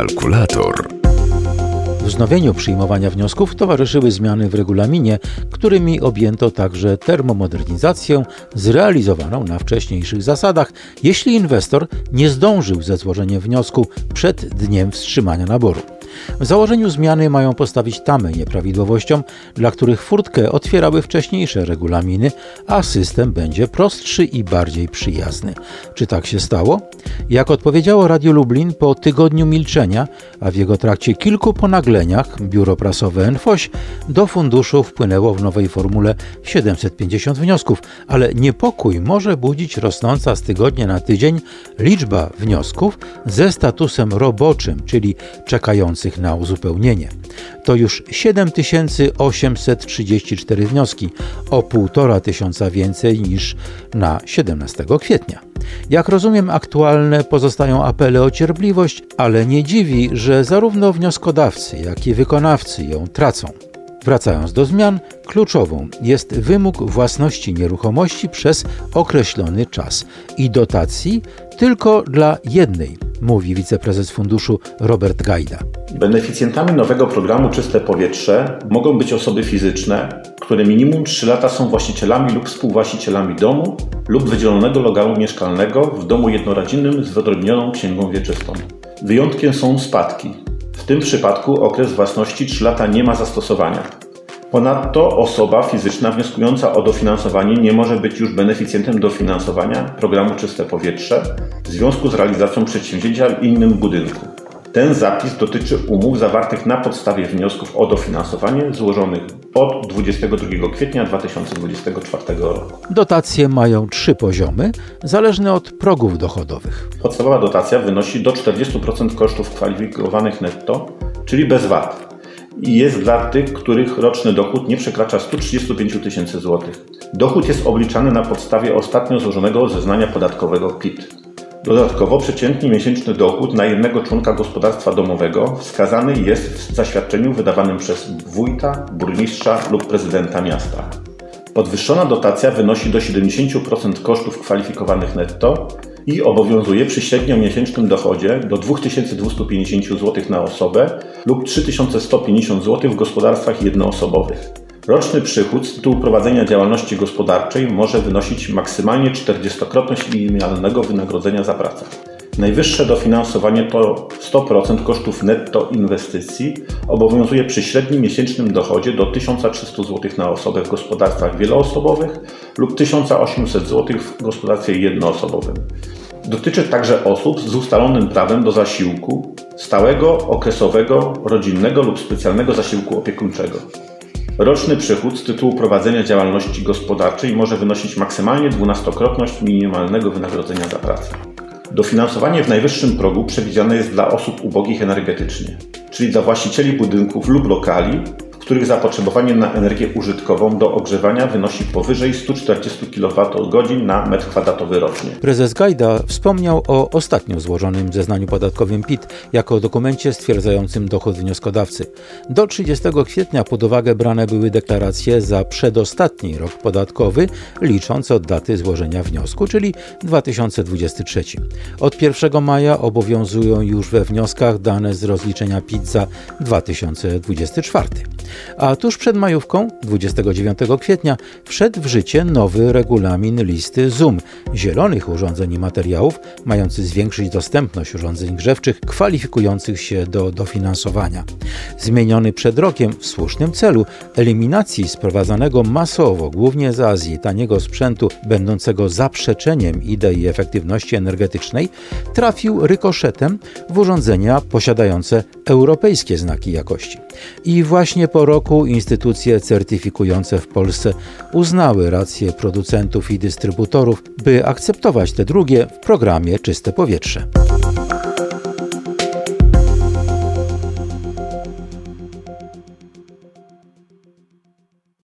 Kalkulator. Wznowieniu przyjmowania wniosków towarzyszyły zmiany w regulaminie, którymi objęto także termomodernizację zrealizowaną na wcześniejszych zasadach, jeśli inwestor nie zdążył ze złożeniem wniosku przed dniem wstrzymania naboru. W założeniu zmiany mają postawić tamę nieprawidłowościom, dla których furtkę otwierały wcześniejsze regulaminy, a system będzie prostszy i bardziej przyjazny. Czy tak się stało? Jak odpowiedziało Radio Lublin, po tygodniu milczenia, a w jego trakcie kilku ponagleniach, biuro prasowe NFOŚ do funduszu wpłynęło w nowej formule 750 wniosków, ale niepokój może budzić rosnąca z tygodnia na tydzień liczba wniosków ze statusem roboczym, czyli czekających na uzupełnienie. To już 7834 wnioski, o 1500 więcej niż na 17 kwietnia. Jak rozumiem, aktualne pozostają apele o cierpliwość, ale nie dziwi, że zarówno wnioskodawcy, jak i wykonawcy ją tracą. Wracając do zmian, kluczową jest wymóg własności nieruchomości przez określony czas i dotacji tylko dla jednej, mówi wiceprezes funduszu Robert Gajda. Beneficjentami nowego programu Czyste Powietrze mogą być osoby fizyczne, które minimum 3 lata są właścicielami lub współwłaścicielami domu lub wydzielonego lokalu mieszkalnego w domu jednorodzinnym z wyodrębnioną księgą wieczystą. Wyjątkiem są spadki. W tym przypadku okres własności 3 lata nie ma zastosowania. Ponadto osoba fizyczna wnioskująca o dofinansowanie nie może być już beneficjentem dofinansowania programu Czyste Powietrze w związku z realizacją przedsięwzięcia w innym budynku. Ten zapis dotyczy umów zawartych na podstawie wniosków o dofinansowanie złożonych od 22 kwietnia 2024 roku. Dotacje mają 3 poziomy, zależne od progów dochodowych. Podstawowa dotacja wynosi do 40% kosztów kwalifikowanych netto, czyli bez VAT. I jest dla tych, których roczny dochód nie przekracza 135 tysięcy złotych. Dochód jest obliczany na podstawie ostatnio złożonego zeznania podatkowego PIT. Dodatkowo przeciętny miesięczny dochód na jednego członka gospodarstwa domowego wskazany jest w zaświadczeniu wydawanym przez wójta, burmistrza lub prezydenta miasta. Podwyższona dotacja wynosi do 70% kosztów kwalifikowanych netto i obowiązuje przy średniomiesięcznym dochodzie do 2250 zł na osobę lub 3150 zł w gospodarstwach jednoosobowych. Roczny przychód z tytułu prowadzenia działalności gospodarczej może wynosić maksymalnie 40-krotność minimalnego wynagrodzenia za pracę. Najwyższe dofinansowanie to 100% kosztów netto inwestycji obowiązuje przy średnim miesięcznym dochodzie do 1300 zł na osobę w gospodarstwach wieloosobowych lub 1800 zł w gospodarstwie jednoosobowym. Dotyczy także osób z ustalonym prawem do zasiłku stałego, okresowego, rodzinnego lub specjalnego zasiłku opiekuńczego. Roczny przychód z tytułu prowadzenia działalności gospodarczej może wynosić maksymalnie 12-krotność minimalnego wynagrodzenia za pracę. Dofinansowanie w najwyższym progu przewidziane jest dla osób ubogich energetycznie, czyli dla właścicieli budynków lub lokali, w których zapotrzebowanie na energię użytkową do ogrzewania wynosi powyżej 140 kWh na metr kwadratowy rocznie. Prezes Gajda wspomniał o ostatnio złożonym zeznaniu podatkowym PIT jako dokumencie stwierdzającym dochód wnioskodawcy. Do 30 kwietnia pod uwagę brane były deklaracje za przedostatni rok podatkowy, licząc od daty złożenia wniosku, czyli 2023. Od 1 maja obowiązują już we wnioskach dane z rozliczenia PIT za 2024. A tuż przed majówką, 29 kwietnia, wszedł w życie nowy regulamin listy ZUM, zielonych urządzeń i materiałów, mający zwiększyć dostępność urządzeń grzewczych kwalifikujących się do dofinansowania. Zmieniony przed rokiem w słusznym celu eliminacji sprowadzanego masowo, głównie z Azji, taniego sprzętu będącego zaprzeczeniem idei efektywności energetycznej, trafił rykoszetem w urządzenia posiadające europejskie znaki jakości. I właśnie po roku instytucje certyfikujące w Polsce uznały rację producentów i dystrybutorów, by akceptować te drugie w programie Czyste Powietrze.